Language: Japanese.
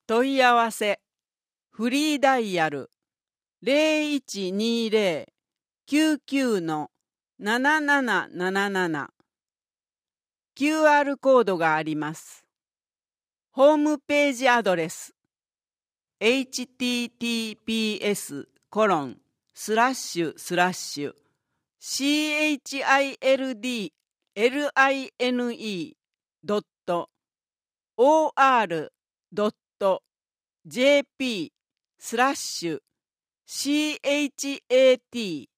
問い合わせフリーダイヤル0120-99-7777 QR コードがあります。ホームページアドレス https://childline.or.jp/chat